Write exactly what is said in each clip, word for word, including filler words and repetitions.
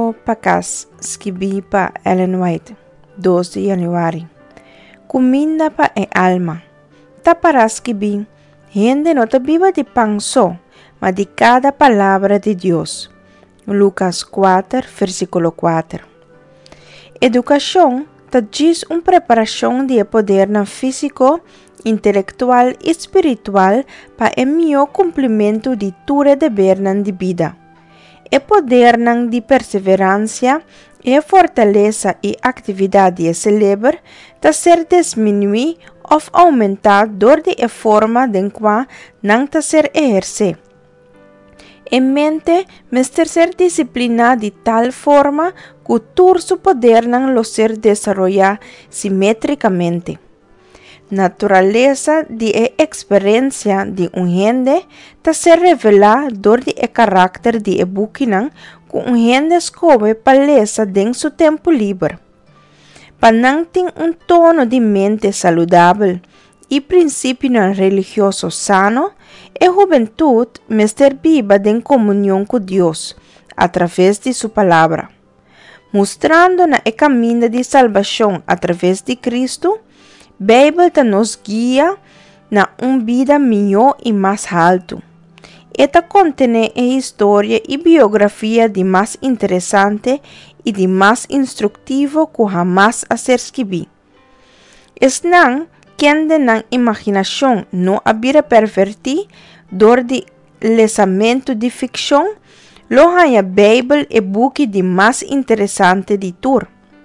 Rumo para casa, escrevi para Ellen White, dois de janeiro. Comida para a alma. Tá para escrever, gente não tá viva de pão só, mas de cada palavra de Deus. Lucas quatro, versículo quatro. Educação tá diz uma preparação de poder na físico, intelectual e espiritual para o melhor cumprimento de tudo dever de vida. E poder de perseverança e fortaleza e atividade célebre tá ser diminuir ou aumentar door de forma de qual não tá ser exercer. Em mente, mister ser disciplina de tal forma que todo su poder não lo ser desarrollar simétricamente. Naturaleza de experiência de um gente ta se revela door de carácter de buquinan que um gente escobe palesa em seu tempo livre. Para não ter um tono de mente saudável e princípio religioso sano, a juventude mister viva em comunhão com Deus através de sua palavra, mostrando na o caminho de salvação através de Cristo. A Bíblia nos guia na uma vida melhor e mais alto. Esta contém a história e biografia de mais interessante e de mais instrutivo que jamais a ser escrito. Esnan quem de na imaginação não habira pervertir door de lesamento de ficção, lo a Bíblia é book de mais interessante de tur.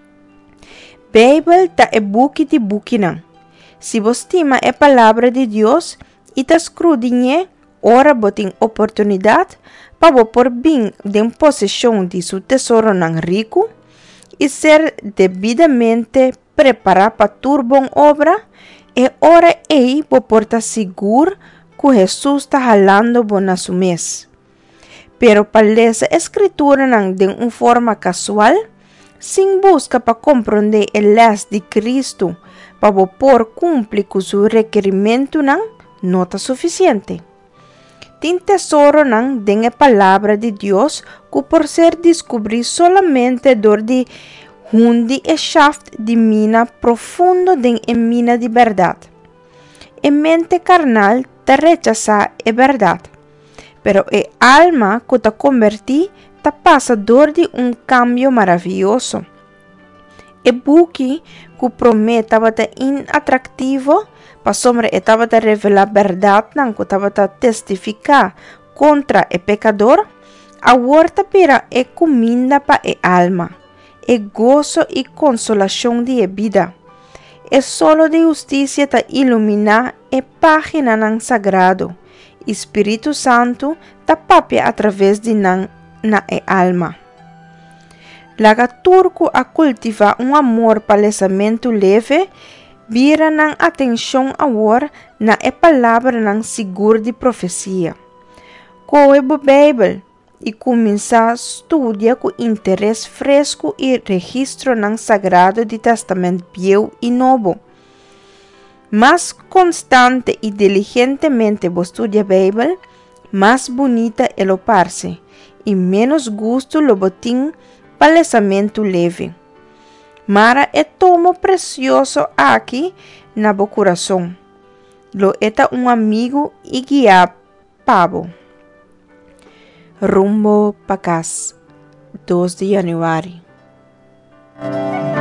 Bíblia ta é book de bukinan. Se você estima a palavra de Deus e ta escrudinhe, ora botem oportunidade para por bem de possessão de seu tesouro nan rico e ser devidamente preparado para tur bom obra, e ora ei por porta seguro que Jesus está falando bom na su mês. Pero para ler a escritura nan de uma forma casual, sem busca para compreender a lei de Cristo, para por cumprir com seu requerimento nan, não está suficiente. Tem tesouro nan de a palavra de Deus que por ser descobrir solamente dor de hundi e shaft de mina profundo de a mina de verdade. A mente carnal te rechaza a verdade, pero a alma que te converti te passa dor de um cambio maravilhoso. E buki que promete te inatrativo, para sombra estava te revelar verdade não que estava te testificar contra o pecador, a horta para é comida para a alma, é gozo e consolação de vida. É solo de justiça te iluminar a página nan sagrado. Espírito Santo te papia através de nan na e alma. Laga turco a cultivar um amor para lesamento leve, vira nan atenção agora na e palavra nan seguro de profecia. Coe a Bíblia e começar a estudar com interesse fresco e registro nan sagrado de Testamento Velho e Novo. Mais constante e diligentemente você estuda a Bíblia, mais bonita ela parece e menos gosto lo botim para lesamento leve. Mara é tomo precioso aqui na bo coração. Lo eta um amigo e guia pavo. Rumbo para casa, dois de janeiro.